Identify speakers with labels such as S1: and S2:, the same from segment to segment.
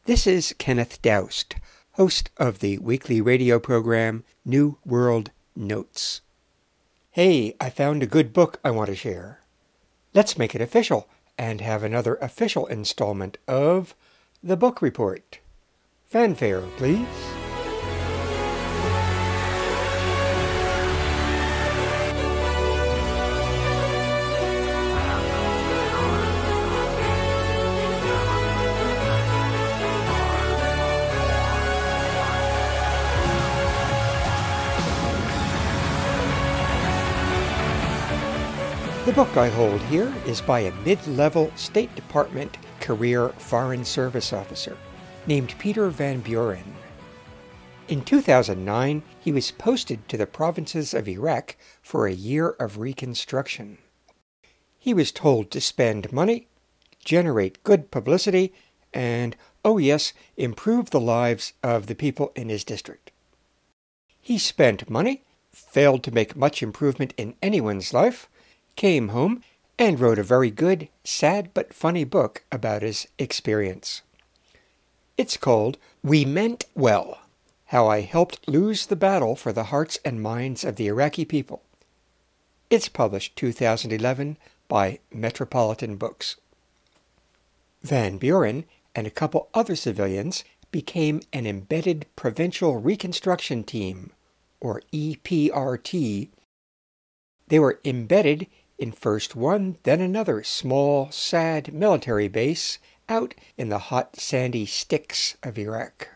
S1: This is Kenneth Doust, host of the weekly radio program New World Notes. Hey, I found a good book I want to share. Let's make it official and have another official installment of The Book Report. Fanfare, please. The book I hold here is by a mid-level State Department career Foreign Service officer named Peter Van Buren. In 2009, he was posted to the provinces of Iraq for a year of reconstruction. He was told to spend money, generate good publicity, and, oh yes, improve the lives of the people in his district. He spent money, failed to make much improvement in anyone's life, came home, and wrote a very good, sad but funny book about his experience. It's called We Meant Well: How I Helped Lose the Battle for the Hearts and Minds of the Iraqi People. It's published 2011 by Metropolitan Books. Van Buren and a couple other civilians became an embedded Provincial Reconstruction Team, or EPRT. They were embedded in first one, then another small, sad military base out in the hot, sandy sticks of Iraq.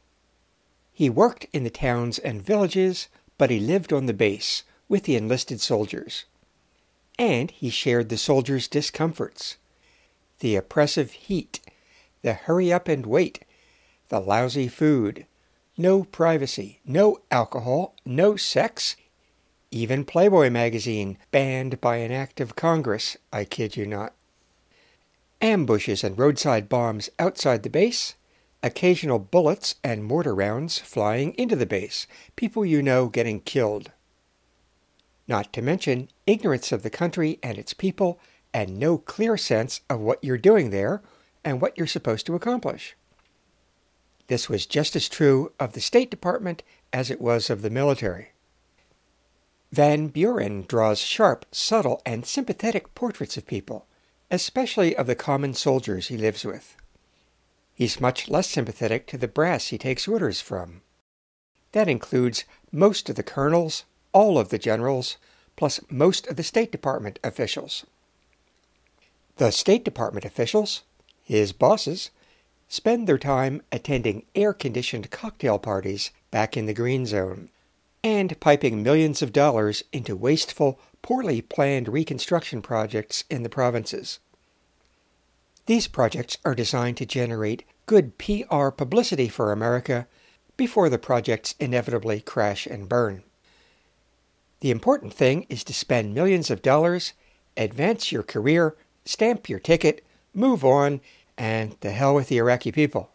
S1: He worked in the towns and villages, but he lived on the base with the enlisted soldiers. And he shared the soldiers' discomforts. The oppressive heat, the hurry up and wait, the lousy food, no privacy, no alcohol, no sex, even Playboy magazine banned by an act of Congress, I kid you not. Ambushes and roadside bombs outside the base, occasional bullets and mortar rounds flying into the base, people you know getting killed. Not to mention ignorance of the country and its people, and no clear sense of what you're doing there and what you're supposed to accomplish. This was just as true of the State Department as it was of the military. Van Buren draws sharp, subtle, and sympathetic portraits of people, especially of the common soldiers he lives with. He's much less sympathetic to the brass he takes orders from. That includes most of the colonels, all of the generals, plus most of the State Department officials. The State Department officials, his bosses, spend their time attending air-conditioned cocktail parties back in the Green Zone, and piping millions of dollars into wasteful, poorly planned reconstruction projects in the provinces. These projects are designed to generate good PR publicity for America before the projects inevitably crash and burn. The important thing is to spend millions of dollars, advance your career, stamp your ticket, move on, and the hell with the Iraqi people.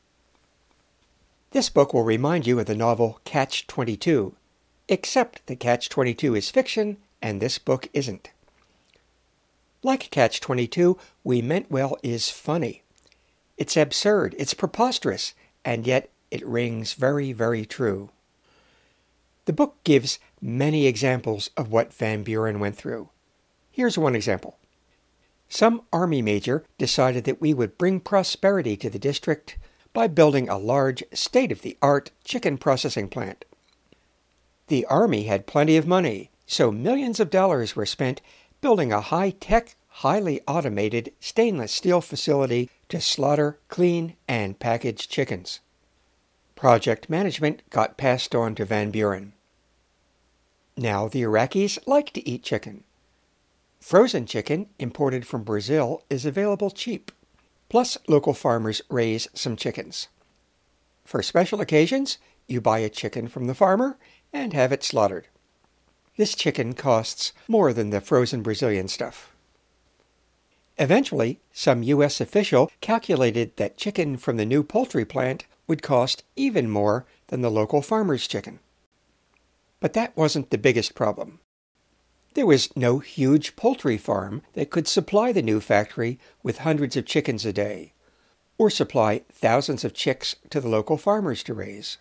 S1: This book will remind you of the novel Catch-22, except that Catch-22 is fiction and this book isn't. Like Catch-22, We Meant Well is funny. It's absurd, it's preposterous, and yet it rings very, very true. The book gives many examples of what Van Buren went through. Here's one example. Some army major decided that we would bring prosperity to the district by building a large, state-of-the-art chicken processing plant. The Army had plenty of money, so millions of dollars were spent building a high-tech, highly automated stainless steel facility to slaughter, clean, and package chickens. Project management got passed on to Van Buren. Now the Iraqis like to eat chicken. Frozen chicken imported from Brazil is available cheap. Plus, local farmers raise some chickens. For special occasions, you buy a chicken from the farmer and have it slaughtered. This chicken costs more than the frozen Brazilian stuff. Eventually, some U.S. official calculated that chicken from the new poultry plant would cost even more than the local farmer's chicken. But that wasn't the biggest problem. There was no huge poultry farm that could supply the new factory with hundreds of chickens a day. or supply thousands of chicks to the local farmers to raise.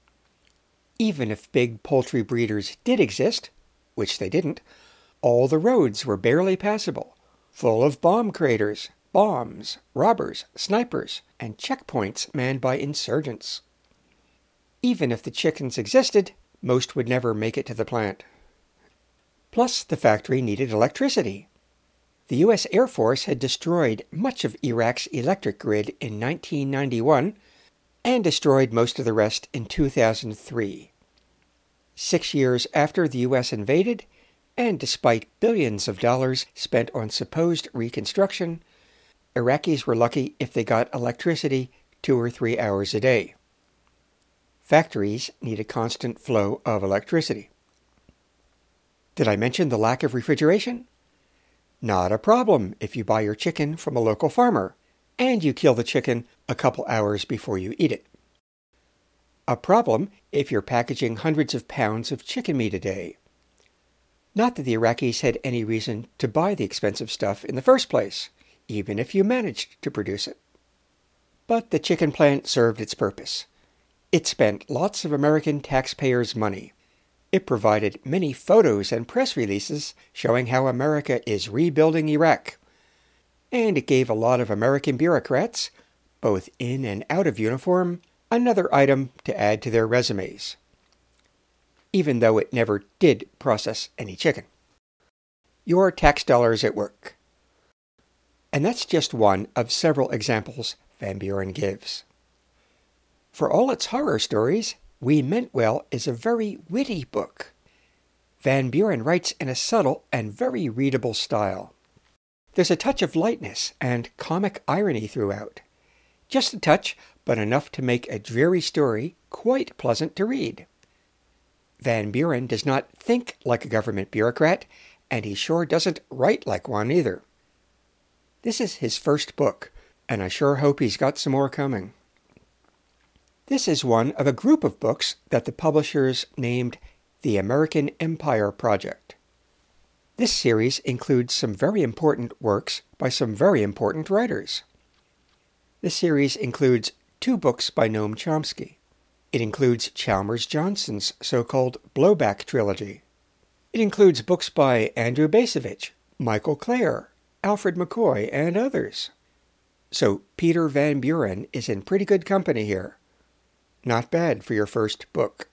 S1: Even if big poultry breeders did exist, which they didn't, all the roads were barely passable, full of bomb craters, bombs, robbers, snipers, and checkpoints manned by insurgents. Even if the chickens existed, most would never make it to the plant. Plus, the factory needed electricity. The U.S. Air Force had destroyed much of Iraq's electric grid in 1991 and destroyed most of the rest in 2003. 6 years after the U.S. invaded, and despite billions of dollars spent on supposed reconstruction, Iraqis were lucky if they got electricity 2 or 3 hours a day. Factories need a constant flow of electricity. Did I mention the lack of refrigeration? Not a problem if you buy your chicken from a local farmer, and you kill the chicken a couple hours before you eat it. A problem if you're packaging hundreds of pounds of chicken meat a day. Not that the Iraqis had any reason to buy the expensive stuff in the first place, even if you managed to produce it. But the chicken plant served its purpose. It spent lots of American taxpayers' money. It provided many photos and press releases showing how America is rebuilding Iraq. And it gave a lot of American bureaucrats, both in and out of uniform, another item to add to their resumes, even though it never did process any chicken. Your tax dollars at work. And that's just one of several examples Van Buren gives. For all its horror stories, We Meant Well is a very witty book. Van Buren writes in a subtle and very readable style. There's a touch of lightness and comic irony throughout. Just a touch, but enough to make a dreary story quite pleasant to read. Van Buren does not think like a government bureaucrat, and he sure doesn't write like one either. This is his first book, and I sure hope he's got some more coming. This is one of a group of books that the publishers named The American Empire Project. This series includes some very important works by some very important writers. This series includes 2 books by Noam Chomsky. It includes Chalmers Johnson's so-called Blowback trilogy. It includes books by Andrew Bacevich, Michael Clare, Alfred McCoy, and others. So Peter Van Buren is in pretty good company here. Not bad for your first book.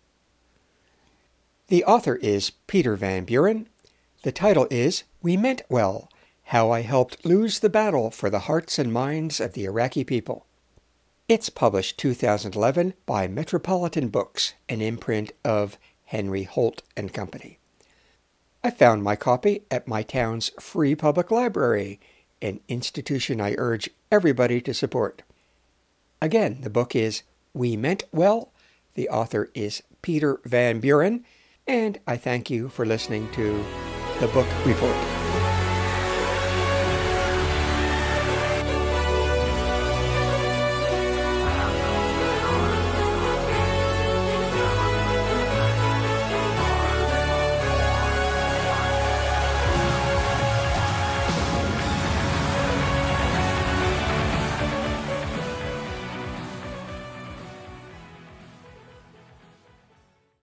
S1: The author is Peter Van Buren. The title is We Meant Well, How I Helped Lose the Battle for the Hearts and Minds of the Iraqi People. It's published 2011 by Metropolitan Books, an imprint of Henry Holt and Company. I found my copy at my town's free public library, an institution I urge everybody to support. Again, the book is We Meant Well. The author is Peter Van Buren, and I thank you for listening to The Book Report.